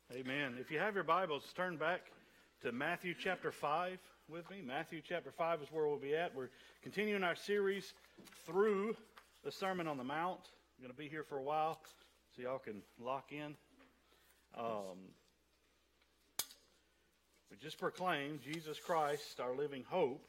Amen. If you have your Bibles, turn back to Matthew chapter 5 with me. Matthew chapter 5 is where we'll be at. We're continuing our series through the Sermon on the Mount. I'm going to be here for a while so y'all can lock in. We just proclaimed Jesus Christ, our living hope.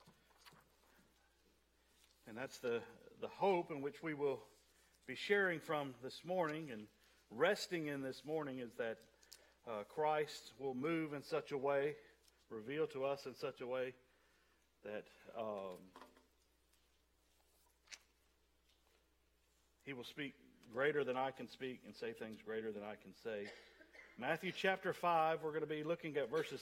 And that's the hope in which we will be sharing from this morning and resting in this morning, is that Christ will move in such a way, reveal to us in such a way that He will speak greater than I can speak and say things greater than I can say. Matthew chapter 5, we're going to be looking at verses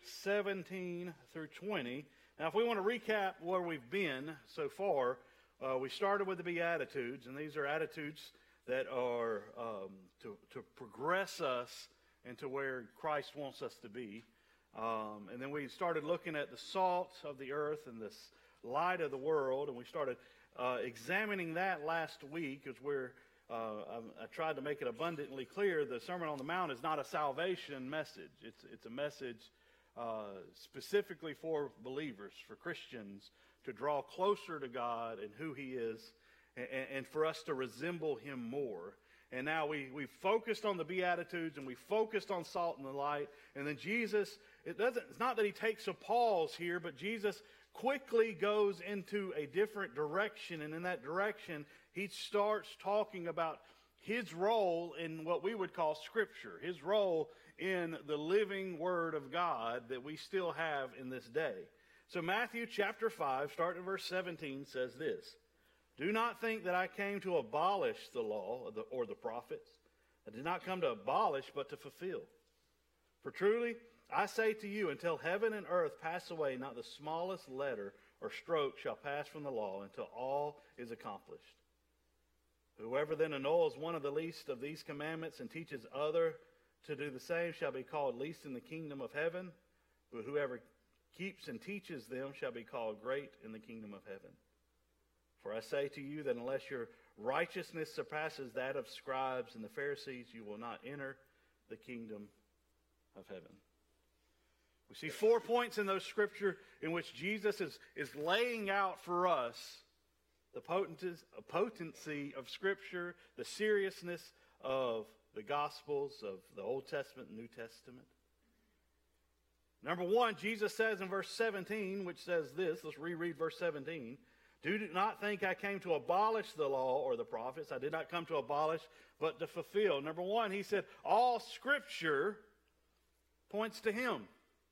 17 through 20. Now, if we want to recap where we've been so far, we started with the Beatitudes, and these are attitudes that are to progress us into where Christ wants us to be. And then we started looking at the salt of the earth and this light of the world, and we started examining that last week, as where I tried to make it abundantly clear the Sermon on the Mount is not a salvation message. It's a message specifically for believers, for Christians, to draw closer to God and who He is, and for us to resemble Him more. And now we focused on the Beatitudes, and we focused on salt and the light. And then Jesus, it's not that He takes a pause here, but Jesus quickly goes into a different direction. And in that direction, He starts talking about His role in what we would call Scripture, His role in the living Word of God that we still have in this day. So Matthew chapter 5, starting in verse 17, says this: "Do not think that I came to abolish the law or the prophets. I did not come to abolish, but to fulfill. For truly, I say to you, until heaven and earth pass away, not the smallest letter or stroke shall pass from the law until all is accomplished. Whoever then annuls one of the least of these commandments and teaches other to do the same shall be called least in the kingdom of heaven. But whoever keeps and teaches them shall be called great in the kingdom of heaven. For I say to you that unless your righteousness surpasses that of scribes and the Pharisees, you will not enter the kingdom of heaven." We see 4 points in those scripture in which Jesus is laying out for us the potency of Scripture, the seriousness of the Gospels, of the Old Testament and New Testament. Number one, Jesus says in verse 17, which says this, let's reread verse 17. "Do not think I came to abolish the law or the prophets. I did not come to abolish, but to fulfill." Number one, He said all Scripture points to Him.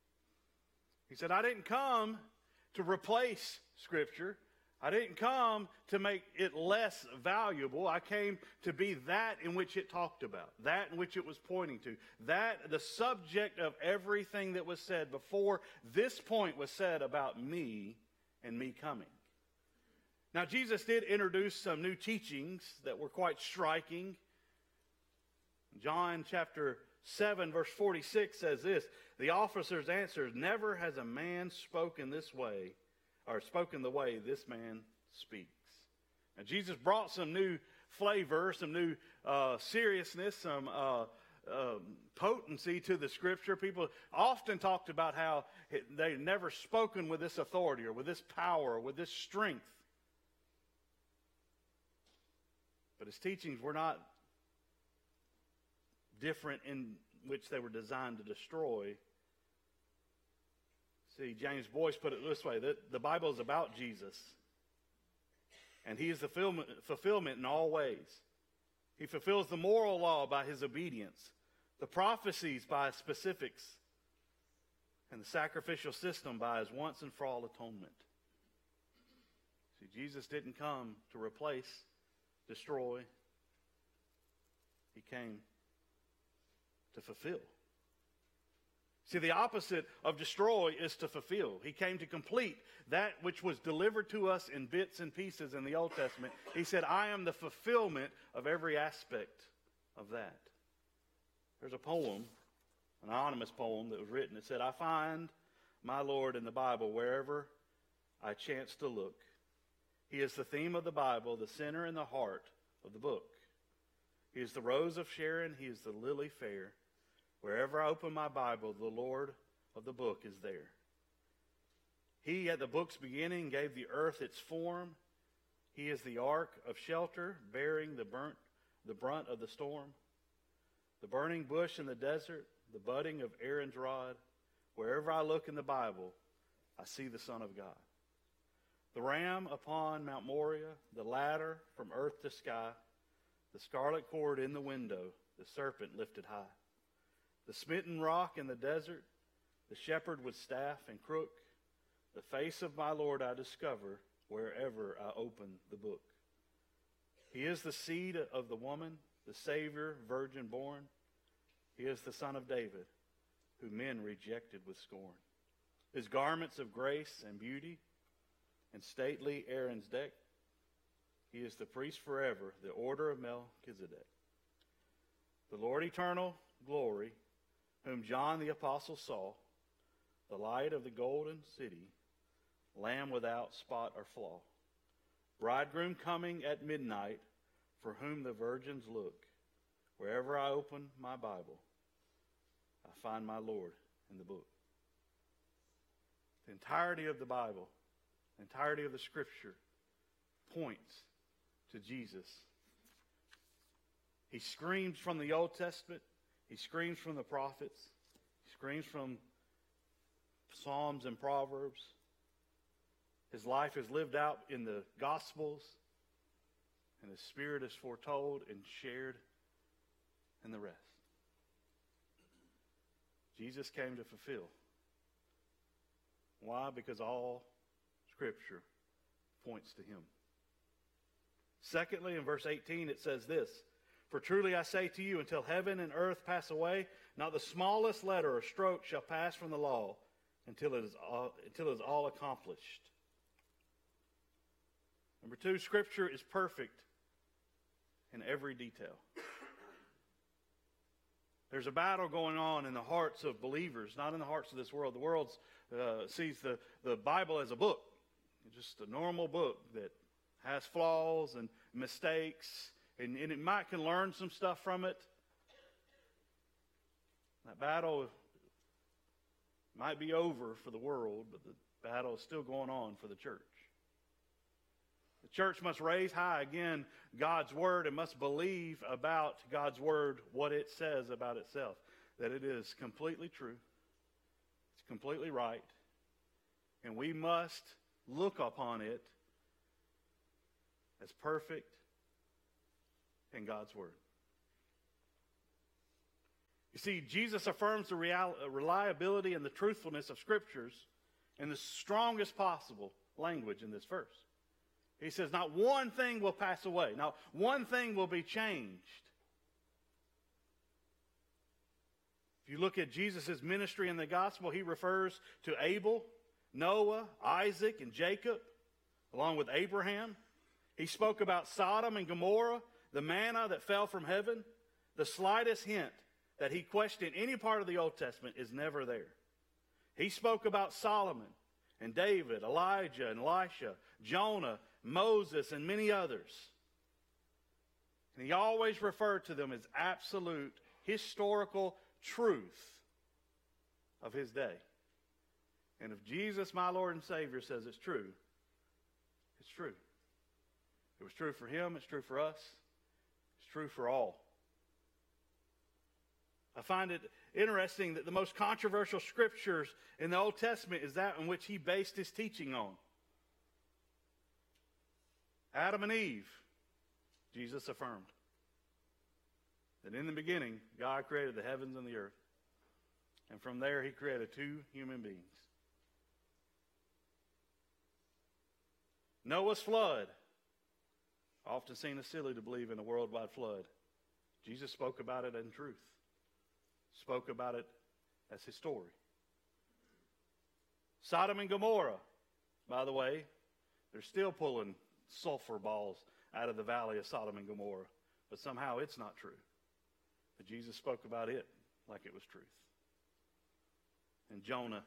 He said, I didn't come to replace Scripture. I didn't come to make it less valuable. I came to be that in which it talked about, that in which it was pointing to, that the subject of everything that was said before this point was said about me and me coming. Now, Jesus did introduce some new teachings that were quite striking. John chapter 7, verse 46 says this: "The officers answered, 'Never has a man spoken this way, or spoken the way this man speaks.'" Now, Jesus brought some new flavor, some new seriousness, some potency to the Scripture. People often talked about how they never spoken with this authority or with this power or with this strength. But His teachings were not different in which they were designed to destroy. See, James Boyce put it this way, that the Bible is about Jesus. And He is the fulfillment in all ways. He fulfills the moral law by His obedience, the prophecies by His specifics, and the sacrificial system by His once and for all atonement. See, Jesus didn't come to replace, destroy. He came to fulfill. See, the opposite of destroy is to fulfill. He came to complete that which was delivered to us in bits and pieces in the Old Testament. He said, I am the fulfillment of every aspect of that. There's a poem, an anonymous poem that was written. It said, "I find my Lord in the Bible wherever I chance to look. He is the theme of the Bible, the center and the heart of the book. He is the rose of Sharon. He is the lily fair. Wherever I open my Bible, the Lord of the book is there. He, at the book's beginning, gave the earth its form. He is the ark of shelter, bearing the brunt of the storm. The burning bush in the desert, the budding of Aaron's rod. Wherever I look in the Bible, I see the Son of God. The ram upon Mount Moriah, the ladder from earth to sky, the scarlet cord in the window, the serpent lifted high. The smitten rock in the desert, the shepherd with staff and crook, the face of my Lord I discover wherever I open the book. He is the seed of the woman, the Savior, virgin born. He is the Son of David, who men rejected with scorn. His garments of grace and beauty, and stately Aaron's deck. He is the priest forever, the order of Melchizedek. The Lord eternal, glory, whom John the apostle saw, the light of the golden city, Lamb without spot or flaw, bridegroom coming at midnight, for whom the virgins look. Wherever I open my Bible, I find my Lord in the book. The entirety of the Bible, the entirety of the Scripture points to Jesus. He screams from the Old Testament. He screams from the prophets. He screams from Psalms and Proverbs. His life is lived out in the Gospels, and His Spirit is foretold and shared in the rest. Jesus came to fulfill. Why? Because all Scripture points to Him. Secondly, in verse 18, it says this, "For truly I say to you, until heaven and earth pass away, not the smallest letter or stroke shall pass from the law until it is all accomplished." Number two, Scripture is perfect in every detail. There's a battle going on in the hearts of believers, not in the hearts of this world. The world sees the Bible as a book, just a normal book that has flaws and mistakes, and it can learn some stuff from it. That battle might be over for the world, but the battle is still going on for the church. The church must raise high, again, God's Word, and must believe about God's Word what it says about itself. That it is completely true. It's completely right. And we must look upon it as perfect in God's Word. You see, Jesus affirms the reliability and the truthfulness of Scriptures in the strongest possible language in this verse. He says, not one thing will pass away. Not one thing will be changed. If you look at Jesus' ministry in the gospel, he refers to Abel, Noah, Isaac, and Jacob, along with Abraham. He spoke about Sodom and Gomorrah, the manna that fell from heaven. The slightest hint that he questioned any part of the Old Testament is never there. He spoke about Solomon and David, Elijah and Elisha, Jonah, Moses, and many others. And he always referred to them as absolute historical truth of his day. And if Jesus, my Lord and Savior, says it's true, it's true. It was true for him, it's true for us, it's true for all. I find it interesting that the most controversial scriptures in the Old Testament is that in which he based his teaching on. Adam and Eve, Jesus affirmed that in the beginning, God created the heavens and the earth. And from there, he created two human beings. Noah's flood, often seen as silly to believe in a worldwide flood. Jesus spoke about it in truth. Spoke about it as his story. Sodom and Gomorrah, by the way, they're still pulling sulfur balls out of the valley of Sodom and Gomorrah. But somehow it's not true. But Jesus spoke about it like it was truth. And Jonah,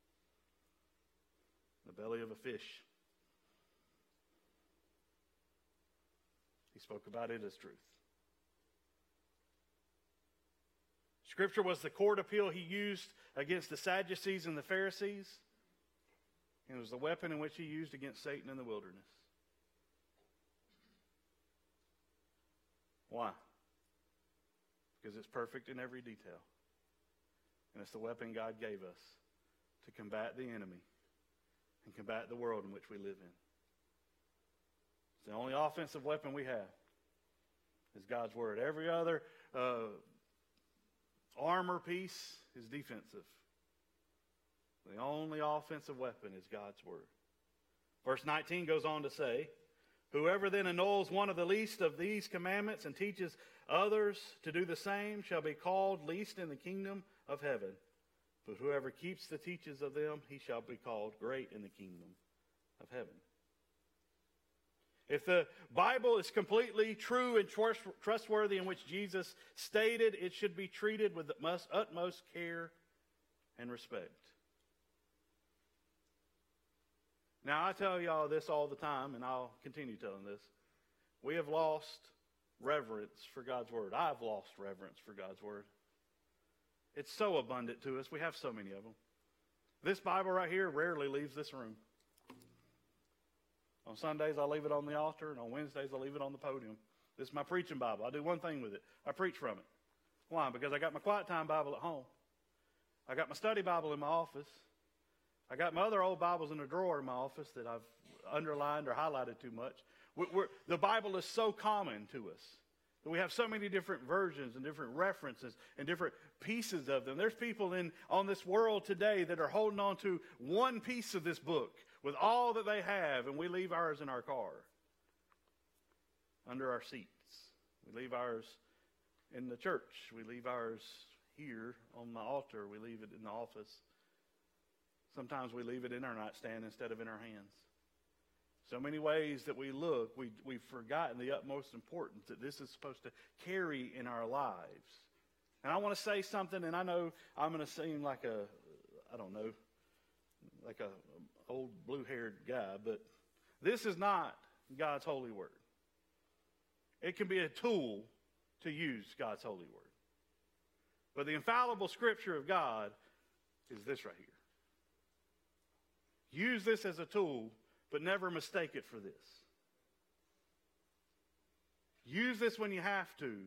the belly of a fish, he spoke about it as truth. Scripture was the court appeal he used against the Sadducees and the Pharisees. And it was the weapon in which he used against Satan in the wilderness. Why? Because it's perfect in every detail. And it's the weapon God gave us to combat the enemy and combat the world in which we live in. It's the only offensive weapon we have is God's Word. Every other armor piece is defensive. The only offensive weapon is God's Word. Verse 19 goes on to say, whoever then annuls one of the least of these commandments and teaches others to do the same shall be called least in the kingdom of heaven. But whoever keeps the teachings of them, he shall be called great in the kingdom of heaven. If the Bible is completely true and trustworthy in which Jesus stated, it should be treated with the utmost care and respect. Now, I tell y'all this all the time, and I'll continue telling this. We have lost reverence for God's Word. I've lost reverence for God's Word. It's so abundant to us. We have so many of them. This Bible right here rarely leaves this room. On Sundays, I leave it on the altar, and on Wednesdays, I leave it on the podium. This is my preaching Bible. I do one thing with it. I preach from it. Why? Because I got my quiet time Bible at home. I got my study Bible in my office. I got my other old Bibles in a drawer in my office that I've underlined or highlighted too much. The Bible is so common to us. We have so many different versions and different references and different pieces of them. There's people on this world today that are holding on to one piece of this book with all that they have, and we leave ours in our car, under our seats. We leave ours in the church. We leave ours here on the altar. We leave it in the office. Sometimes we leave it in our nightstand instead of in our hands. So many ways that we look, we've forgotten the utmost importance that this is supposed to carry in our lives. And I want to say something, and I know I'm going to seem like a old blue-haired guy, but this is not God's holy word. It can be a tool to use God's holy word. But the infallible Scripture of God is this right here. Use this as a tool, but never mistake it for this. Use this when you have to.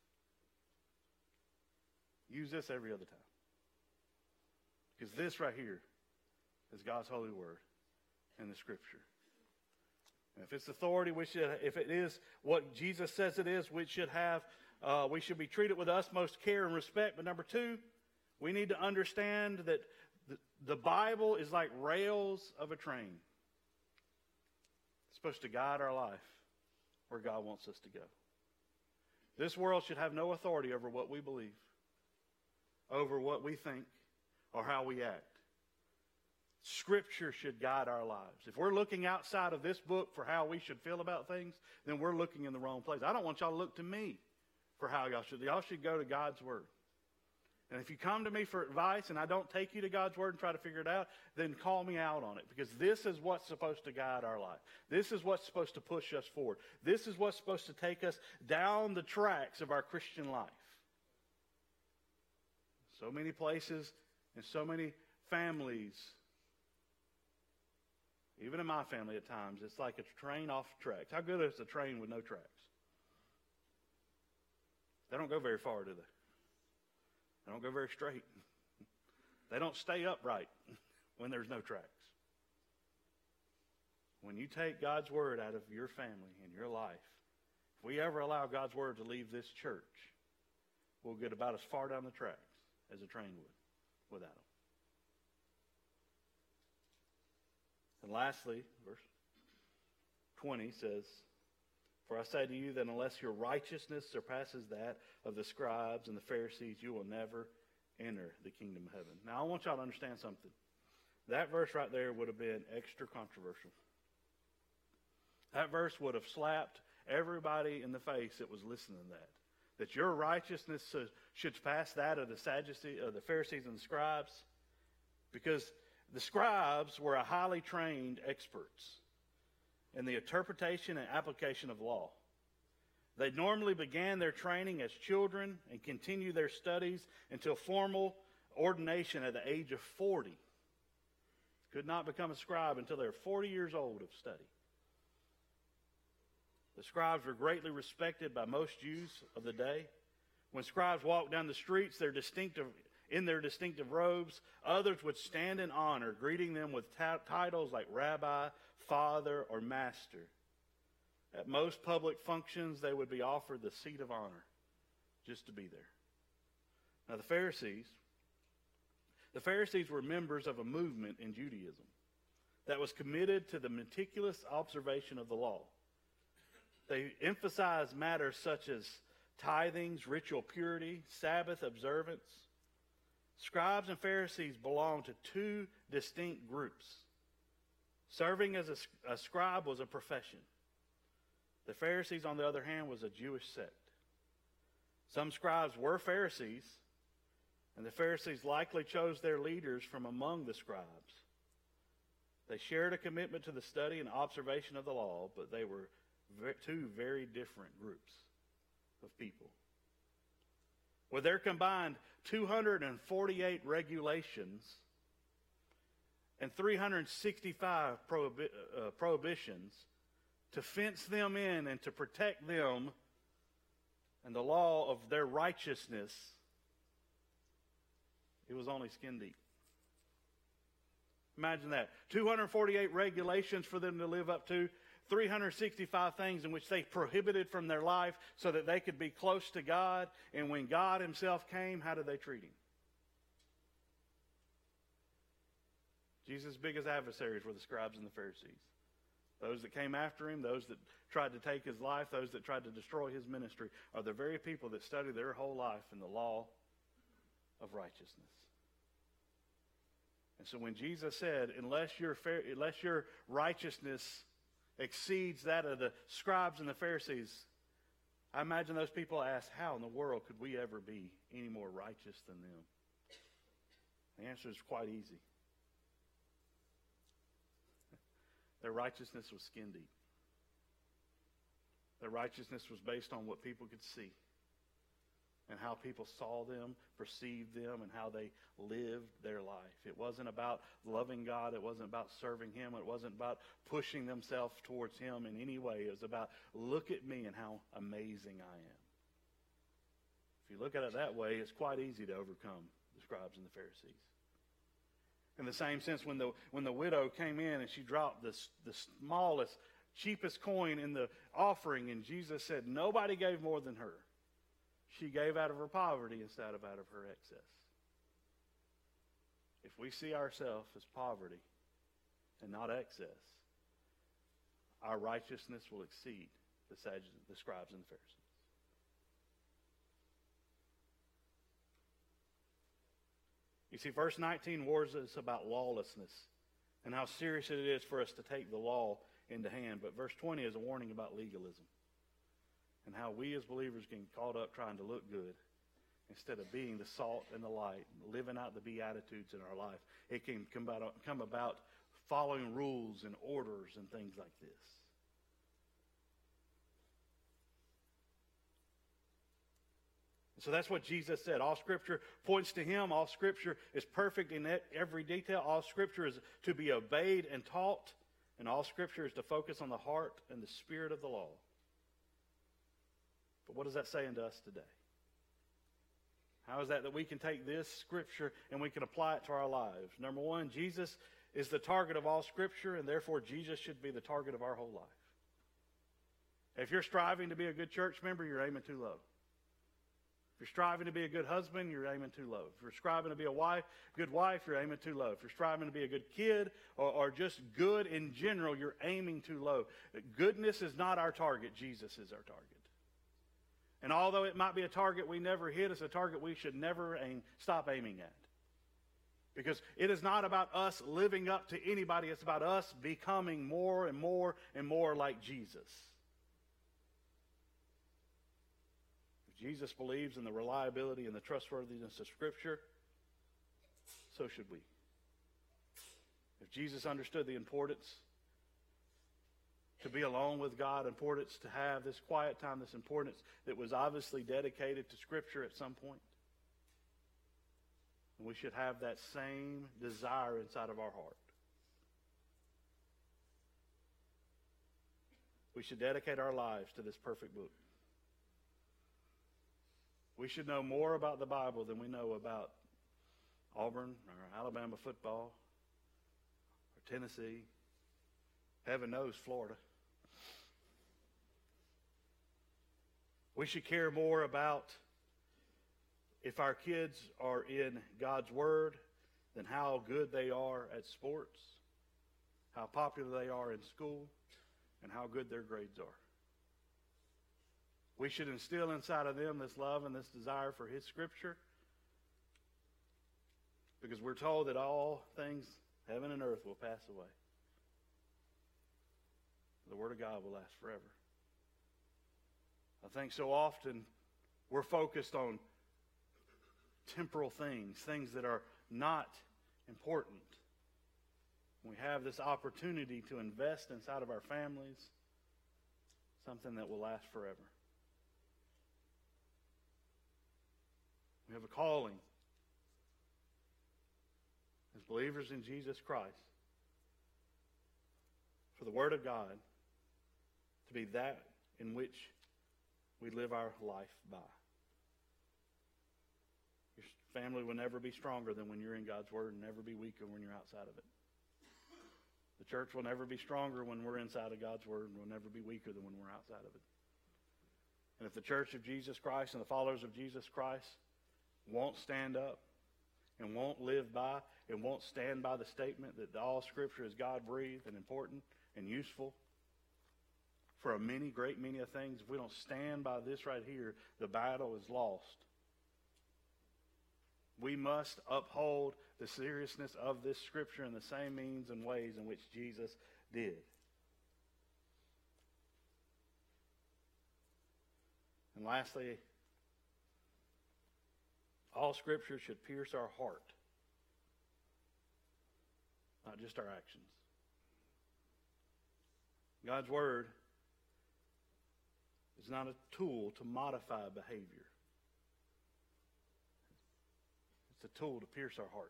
Use this every other time. Because this right here is God's holy word in the Scripture. And if it's authority, if it is what Jesus says it is, we should be treated with utmost care and respect. But number two, we need to understand that the Bible is like rails of a train. It's supposed to guide our life where God wants us to go. This world should have no authority over what we believe, over what we think, or how we act. Scripture should guide our lives. If we're looking outside of this book for how we should feel about things, then we're looking in the wrong place. I don't want y'all to look to me for how y'all should. Y'all should go to God's Word. And if you come to me for advice and I don't take you to God's Word and try to figure it out, then call me out on it. Because this is what's supposed to guide our life. This is what's supposed to push us forward. This is what's supposed to take us down the tracks of our Christian life. So many places and so many families, even in my family at times, it's like a train off tracks. How good is a train with no tracks? They don't go very far, do they? They don't go very straight. They don't stay upright when there's no tracks. When you take God's Word out of your family and your life, if we ever allow God's Word to leave this church, we'll get about as far down the tracks as a train would without them. And lastly, verse 20 says, for I say to you that unless your righteousness surpasses that of the scribes and the Pharisees, you will never enter the kingdom of heaven. Now, I want y'all to understand something. That verse right there would have been extra controversial. That verse would have slapped everybody in the face that was listening to that. That your righteousness should surpass that of the Sadducees, of the Pharisees and the scribes. Because the scribes were a highly trained experts in the interpretation and application of law. They normally began their training as children and continued their studies until formal ordination at the age of 40. Could not become a scribe until they were 40 years old of study. The scribes were greatly respected by most Jews of the day. When scribes walked down the streets, in their distinctive robes, others would stand in honor, greeting them with titles like rabbi, father, or master. At most public functions, they would be offered the seat of honor just to be there. Now, the Pharisees were members of a movement in Judaism that was committed to the meticulous observation of the law. They emphasized matters such as tithings, ritual purity, Sabbath observance. Scribes and Pharisees belonged to two distinct groups. Serving as a scribe was a profession. The Pharisees, on the other hand, was a Jewish sect. Some scribes were Pharisees, and the Pharisees likely chose their leaders from among the scribes. They shared a commitment to the study and observation of the law, but they were two very different groups of people. With their combined 248 regulations and 365 prohibitions to fence them in and to protect them and the law of their righteousness, it was only skin deep. Imagine that. 248 regulations for them to live up to, 365 things in which they prohibited from their life so that they could be close to God. And when God himself came, how did they treat him? Jesus' biggest adversaries were the scribes and the Pharisees. Those that came after him, those that tried to take his life, those that tried to destroy his ministry, are the very people that study their whole life in the law of righteousness. And so when Jesus said, unless your righteousness exceeds that of the scribes and the Pharisees, I imagine those people asked, how in the world could we ever be any more righteous than them? The answer is quite easy. Their righteousness was skin deep. Their righteousness was based on what people could see and how people saw them, perceived them, and how they lived their life. It wasn't about loving God. It wasn't about serving him. It wasn't about pushing themselves towards him in any way. It was about, look at me and how amazing I am. If you look at it that way, it's quite easy to overcome the scribes and the Pharisees. In the same sense, when the widow came in and she dropped the smallest, cheapest coin in the offering, and Jesus said nobody gave more than her. She gave out of her poverty instead of out of her excess. If we see ourselves as poverty and not excess, our righteousness will exceed the scribes and the Pharisees. You see, verse 19 warns us about lawlessness and how serious it is for us to take the law into hand. But verse 20 is a warning about legalism and how we as believers get caught up trying to look good instead of being the salt and the light, living out the Beatitudes in our life. It can come about following rules and orders and things like this. So that's what Jesus said. All Scripture points to him. All Scripture is perfect in every detail. All Scripture is to be obeyed and taught. And all Scripture is to focus on the heart and the spirit of the law. But what does that say unto us today? How is that we can take this Scripture and we can apply it to our lives? Number one, Jesus is the target of all Scripture, and therefore Jesus should be the target of our whole life. If you're striving to be a good church member, you're aiming too low. If you're striving to be a good husband, you're aiming too low. If you're striving to be a good wife, you're aiming too low. If you're striving to be a good kid or just good in general, you're aiming too low. Goodness is not our target. Jesus is our target. And although it might be a target we never hit, it's a target we should never stop aiming at. Because it is not about us living up to anybody. It's about us becoming more and more and more like Jesus. Jesus believes in the reliability and the trustworthiness of Scripture, so should we. If Jesus understood the importance to be alone with God, importance to have this quiet time, this importance that was obviously dedicated to Scripture at some point. And we should have that same desire inside of our heart. We should dedicate our lives to this perfect book. We should know more about the Bible than we know about Auburn or Alabama football or Tennessee. Heaven knows Florida. We should care more about if our kids are in God's Word than how good they are at sports, how popular they are in school, and how good their grades are. We should instill inside of them this love and this desire for His Scripture, because we're told that all things, heaven and earth, will pass away. The Word of God will last forever. I think so often we're focused on temporal things, things that are not important. We have this opportunity to invest inside of our families, something that will last forever. We have a calling as believers in Jesus Christ for the Word of God to be that in which we live our life by. Your family will never be stronger than when you're in God's Word, and never be weaker when you're outside of it. The church will never be stronger when we're inside of God's Word, and will never be weaker than when we're outside of it. And if the church of Jesus Christ and the followers of Jesus Christ won't stand up and won't live by and won't stand by the statement that all Scripture is God-breathed and important and useful for a great many of things, if we don't stand by this right here, the battle is lost. We must uphold the seriousness of this Scripture in the same means and ways in which Jesus did. And lastly, all Scripture should pierce our heart, not just our actions. God's Word is not a tool to modify behavior. It's a tool to pierce our hearts.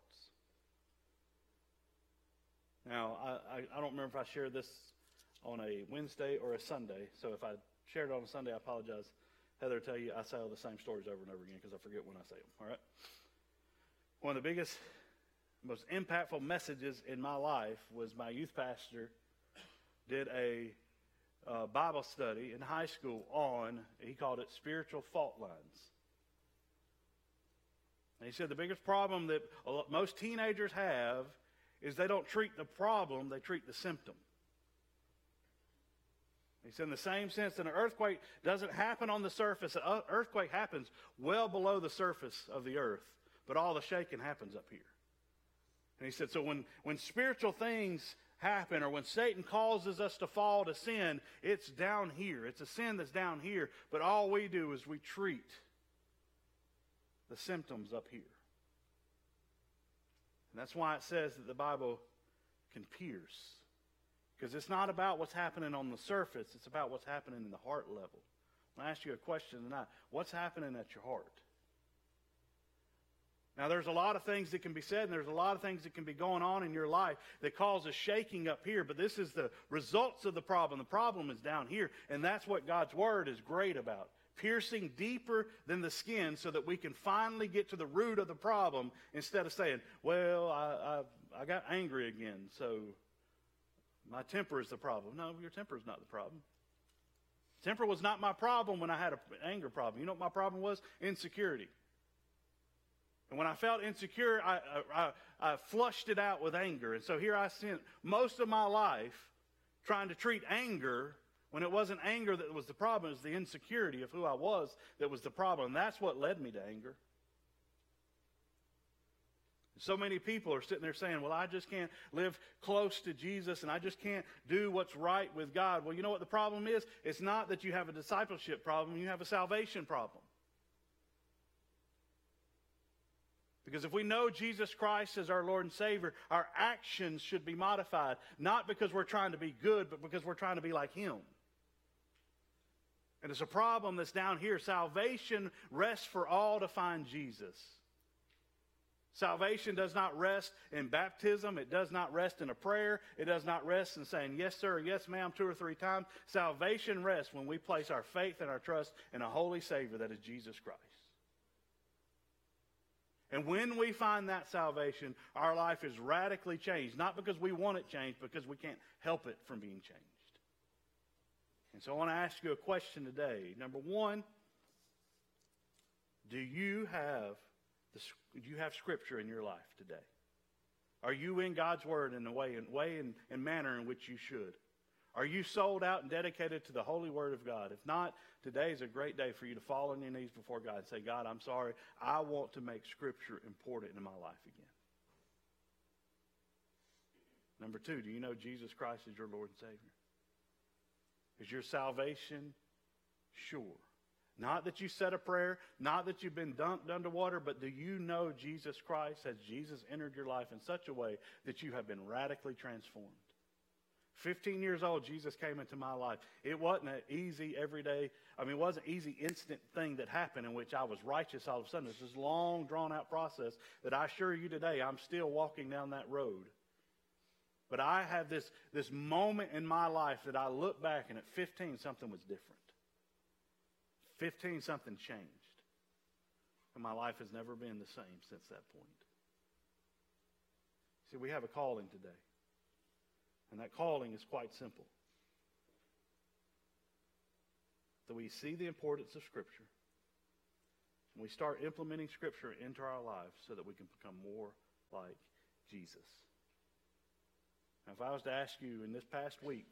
Now, I don't remember if I shared this on a Wednesday or a Sunday, so if I shared it on a Sunday, I apologize. Heather will tell you I say all the same stories over and over again because I forget when I say them, all right? One of the biggest, most impactful messages in my life was my youth pastor did a Bible study in high school on, he called it spiritual fault lines. And he said the biggest problem that most teenagers have is they don't treat the problem, they treat the symptom. He said in the same sense that an earthquake doesn't happen on the surface. An earthquake happens well below the surface of the earth, but all the shaking happens up here. And he said, so when spiritual things happen, or when Satan causes us to fall to sin, it's down here. It's a sin that's down here, but all we do is we treat the symptoms up here. And that's why it says that the Bible can pierce. Because it's not about what's happening on the surface, it's about what's happening in the heart level. I'll ask you a question tonight. What's happening at your heart? Now, there's a lot of things that can be said, and there's a lot of things that can be going on in your life that causes shaking up here, but this is the results of the problem. The problem is down here, and that's what God's Word is great about. Piercing deeper than the skin so that we can finally get to the root of the problem instead of saying, well, I got angry again, so my temper is the problem. No, your temper is not the problem. Temper was not my problem when I had an anger problem. You know what my problem was? Insecurity. And when I felt insecure, I flushed it out with anger. And so here I spent most of my life trying to treat anger when it wasn't anger that was the problem. It was the insecurity of who I was that was the problem. And that's what led me to anger. So many people are sitting there saying, well, I just can't live close to Jesus and I just can't do what's right with God. Well, you know what the problem is? It's not that you have a discipleship problem. You have a salvation problem. Because if we know Jesus Christ as our Lord and Savior, our actions should be modified, not because we're trying to be good, but because we're trying to be like Him. And it's a problem that's down here. Salvation rests for all to find Jesus. Salvation does not rest in baptism. It does not rest in a prayer. It does not rest in saying, yes, sir, yes, ma'am, 2 or 3 times. Salvation rests when we place our faith and our trust in a holy Savior that is Jesus Christ. And when we find that salvation, our life is radically changed. Not because we want it changed, because we can't help it from being changed. And so I want to ask you a question today. Number one, do you have Scripture in your life today? Are you in God's Word in the way and manner in which you should? Are you sold out and dedicated to the holy Word of God? If not, today is a great day for you to fall on your knees before God and say, God, I'm sorry. I want to make Scripture important in my life again. Number two, do you know Jesus Christ is your Lord and Savior? Is your salvation sure? Not that you said a prayer, not that you've been dunked underwater, but do you know Jesus Christ? Has Jesus entered your life in such a way that you have been radically transformed? 15 years old, Jesus came into my life. It wasn't an easy everyday, it wasn't an easy instant thing that happened in which I was righteous all of a sudden. It's this long, drawn-out process that I assure you today, I'm still walking down that road. But I have this moment in my life that I look back and at 15, something was different. 15, something changed. And my life has never been the same since that point. See, we have a calling today. And that calling is quite simple. That we see the importance of Scripture. And we start implementing Scripture into our lives so that we can become more like Jesus. Now, if I was to ask you in this past week,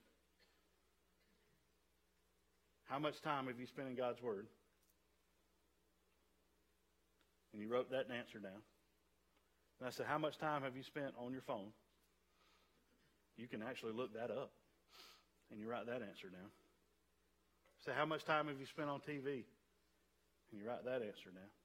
how much time have you spent in God's Word? And you wrote that answer down. And I said, how much time have you spent on your phone? You can actually look that up. And you write that answer down. Say, how much time have you spent on TV? And you write that answer down.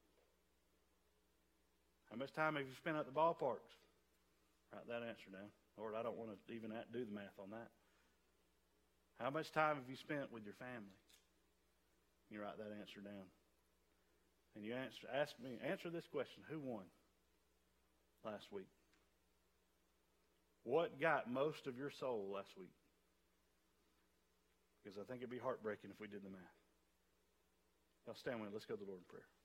How much time have you spent at the ballparks? Write that answer down. Lord, I don't want to even do the math on that. How much time have you spent with your family? You write that answer down. And you answer this question. Who won last week? What got most of your soul last week? Because I think it'd be heartbreaking if we did the math. Now stand with me. Let's go to the Lord in prayer.